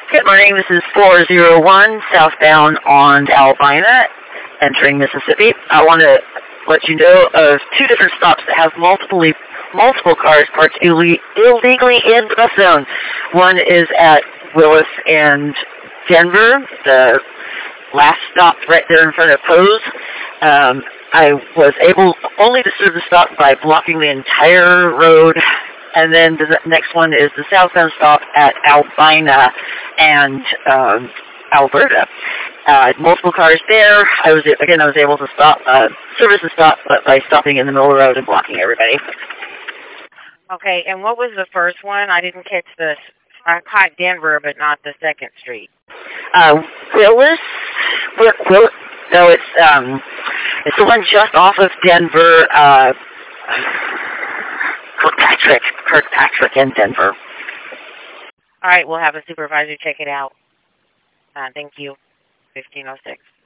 Good morning. This is 401 southbound on Albina, entering Mississippi. I want to let you know of two different stops that have multiple cars parked illegally in the bus zone. One is at Willis and Denver, the last stop right there in front of Pose. I was able only to serve the stop by blocking the entire road. And then the next one is the southbound stop at Albina and Alberta. Multiple cars there. I was able to service the stop, but by stopping in the middle of the road and blocking everybody. Okay, and what was the first one? I didn't catch this. I caught Denver, but not the second street. Willis. No, it's the one just off of Denver. Kirkpatrick in Denver. All right, we'll have a supervisor check it out. Thank you. 1506.